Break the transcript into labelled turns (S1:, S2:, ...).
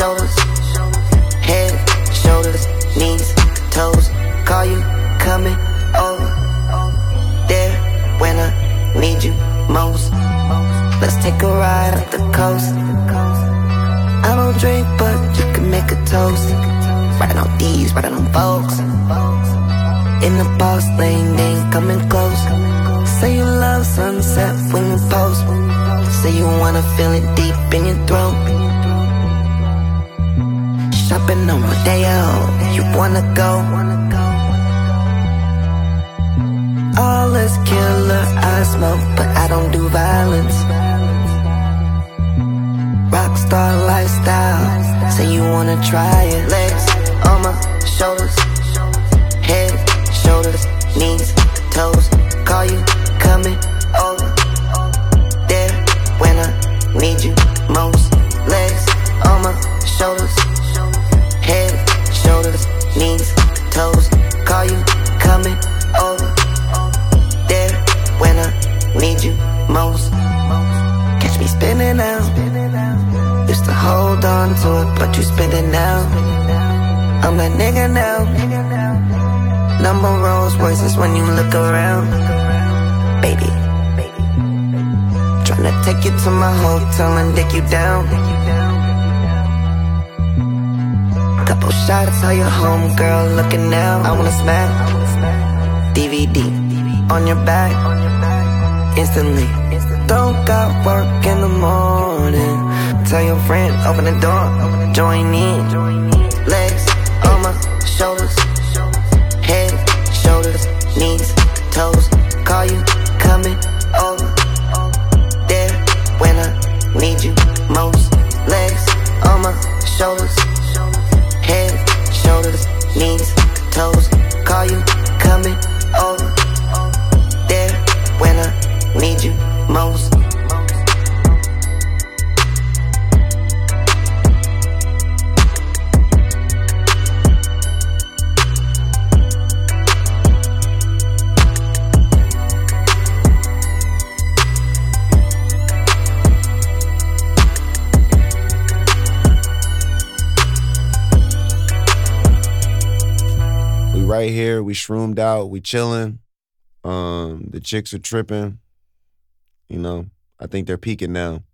S1: shoulders, head, shoulders, knees, toes. Call you, coming over there when I need you most. Let's take a ride up the coast. I don't drink, but you can make a toast. Riding on these, riding on folks. In the boss lane, they ain't coming close. Say you love sunset when you post. Say you wanna feel it deep in your throat. Shopping on Rodeo, you wanna go. All this killer, I smoke, but I don't do violence. Rockstar lifestyle, say you wanna try it. Legs on my shoulders, head, shoulders, knees, toes. Call you, coming over there when I need you most. Legs on my shoulders, head, shoulders, knees, toes. Call you, coming over there when I need you most. Catch me spinning out. Used to hold on to it, but you spin it now. I'm that nigga now. Number Rolls Royces when you look around. Baby, tryna take you to my hotel and dick you down. Couple shots, how your homegirl looking now. I wanna smack DVD on your back instantly. Don't got work in the morning. Tell your friend, open the door, join in. Legs on my shoulders, head, shoulders, knees, toes. Call you, coming over there when I need you most. Legs on my shoulders, head, shoulders, knees, toes. Call you, coming over there when I need you most.
S2: Right here, we shroomed out, we chilling. The chicks are tripping. You know, I think they're peaking now.